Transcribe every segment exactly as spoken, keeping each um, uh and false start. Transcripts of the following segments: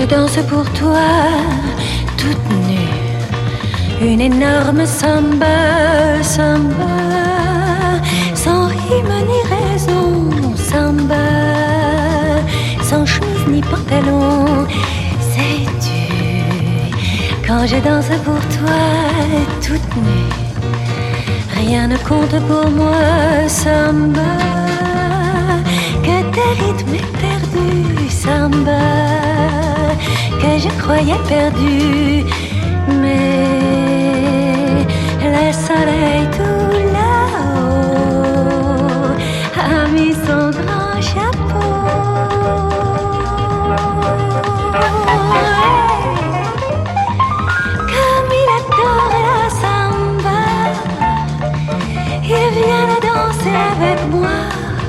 danse pour toi, toute nue, une énorme samba, samba, sans rime ni raison, samba, sans chemise ni pantalon, sais-tu, quand je danse pour toi, toute nue, rien ne compte pour moi, samba, que tes rythmes perdus, samba, que je croyais perdu, mais le soleil tout là-haut a mis son grand chapeau. Comme il adore la samba, il vient de danser avec moi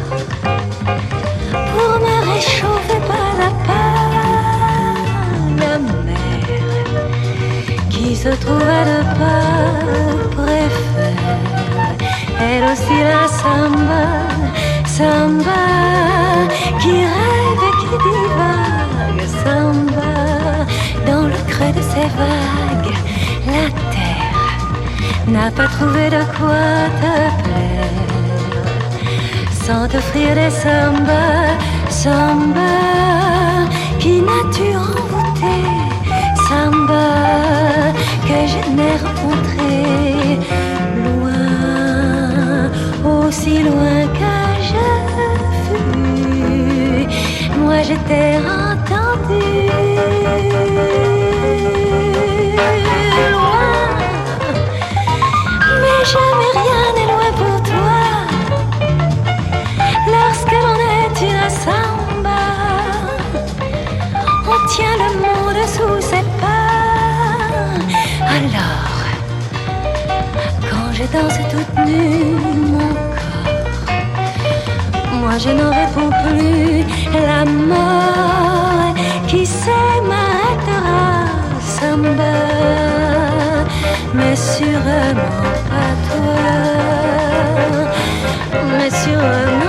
pour me réchauffer pas à pas. La mer qui se trouve à deux pas préfère elle aussi la samba, samba qui rêve et qui divague, samba dans le creux de ses vagues. La terre n'a pas trouvé de quoi te plaire sans t'offrir des samba, samba qui n'as-tu envoûté, samba que je n'ai rencontré loin, aussi loin que je fus, moi je t'ai entendu loin, mais jamais rien n'est loin pour toi lorsque l'on est une samba. On tient le monde sous ses pas. Alors, quand je danse toute nue, mon corps, moi je n'en réponds plus. La mort qui sait m'arrêtera, samba, mais sûrement pas toi, mais sûrement